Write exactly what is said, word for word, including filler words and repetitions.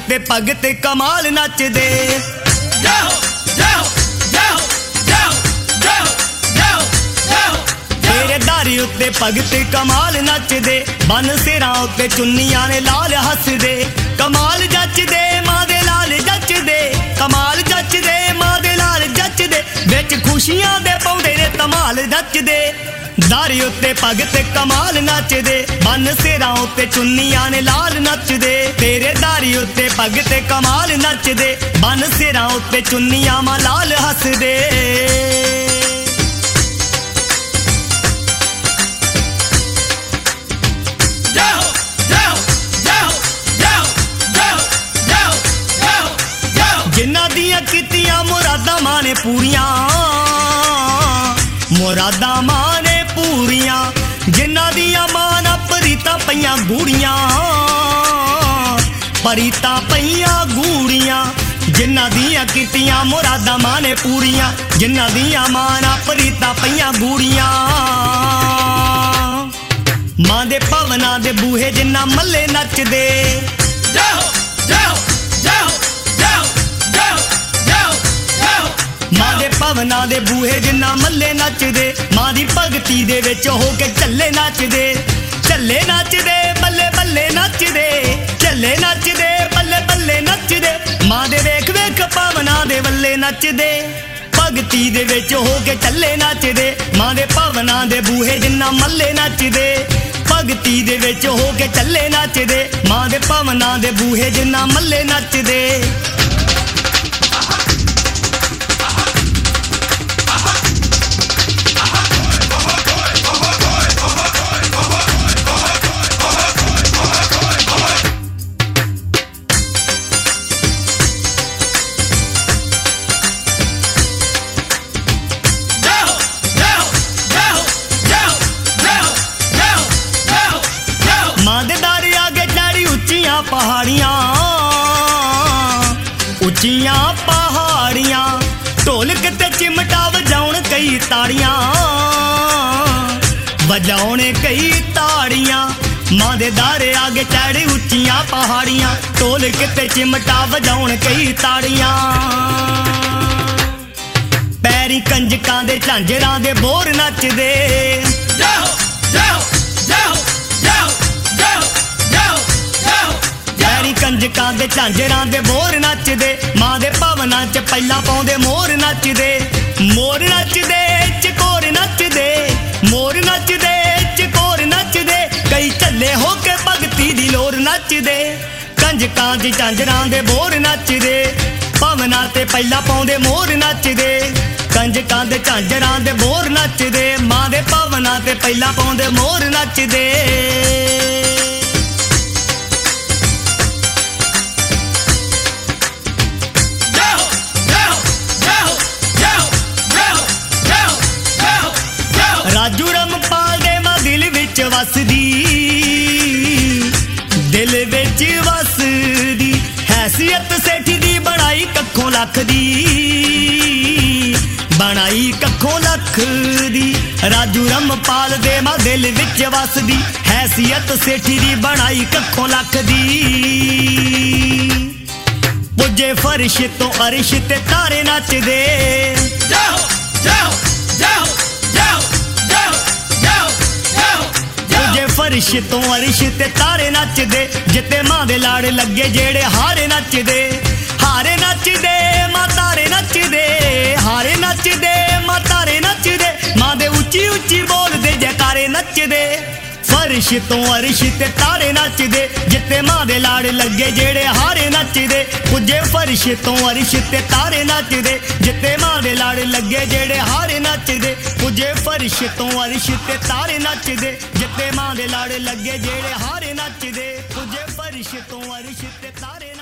उत्ते भगत कमाल नचदे। तेरे दारी उत्ते भगत कमाल नचदे, बन सिरां उत्ते चुन्नियां ने लाल हसदे। कमाल जचदे मां दे लाल जचदे, कमाल जचदे मां दे लाल जचदे, विच खुशियां दे पौंदे ने धमाल नचदे। दारी उत्ते भगत कमाल नचदे, बन सिरां उत्ते चुन्नियां ने लाल नचदे। तेरे दारी उत्ते भगत कमाल नचदे, बन सिरां उत्ते चुन्नियां मां लाल हसदे। जिन्ना दियां कीतियां मुरादां मां ने पूरियां, मुरादां मां ने पूरियां, जिन्ना दियां मां ना परीतां पईयां गूड़ियां, परीतां पईयां गूड़ियां। जिन्ना दियां कीतियां मुरादां मां ने पूरियां, जिन्ना दियां मां ना परीतां पईयां गूड़ियां। मां दे भवनां दे बूहे जिन्ना मल्ले नचदे, मां दे भवनां दे बूहे जिन्ना मल्ले नचदे। मां दी भगती दे विच हो के झल्ले नचदे, झल्ले नचदे बल्ले बल्ले नचदे, झल्ले नचदे बल्ले बल्ले नचदे। मां दे वेख वेख भवनां दे वल्ले नचदे, भगती दे विच हो के झल्ले नचदे। मां दे भवनां दे बूहे जिन्ना मल्ले नचदे, भगती दे विच हो के झल्ले नचदे। मां दे भवनां दे बूहे जिन्ना मल्ले नचदे। पहाड़ियां उच्चियां पहाड़ियां, ढोलक ते चिमटा वजाउण कई ताड़ियां, वजाउण कई ताड़ियां। मां दे दारे आगे चढ़ी उच्चियां पहाड़ियां, ढोलक ते चिमटा वजाउण कई ताड़ियां। पैरी कंजकां दे झांजरां दे बोर नचदे, कंजकां दे झांजरां दे बोर नचदे। मां दे भवनां च पहला पाउंदे मोर नचदे, मोर नचदे चकोर नचदे, मोर नचदे चकोर नचदे। कई झल्ले हो के भगती दी लोर नचदे, कंजकां दी झांजरां दे बोर नचदे। भवनां ते पहला पाउंदे मोर नचदे, कंजकां दे झांजरां दे बोर नचदे। मां दे भवनां ते पहला पाउंदे मोर नचदे। राजू रमपाल दे मां दिल विच वसदी, दिल विच वसदी। हैसियत सेठी दी बनाई कक्खों लख दी, बनाई कक्खों लख दी। राजू रमपाल दे मां दिल विच वसदी, हैसियत सेठी दी बनाई कक्खों लख दी। पुजे फर्श तो अरिश ते तारे नचदे, फर्श तो अरिश ते तारे नचदे। जिते मां दे लाड़ लगे जेड़े हारे नचदे, हारे नचदे मां तारे नचदे, हारे नचदे मां तारे नचदे। मां दे उच्ची उच्ची बोलदे जयकारे नचदे। फर्श तो अरिश ते तारे नचदे, जिते मां दे लाड़ लगे जेड़े हारे नचदे। पुजे फर्श तो अरिश ते तारे नचदे, जिते मां दे लाड़ लगे जेड़े हारे नचदे। पुजे फर्श तो अरिश ते तारे नचदे, जिते मां दे लाड़ लगे जेड़े हारे नचदे। पुजे फर्श तो अरिश ते तारे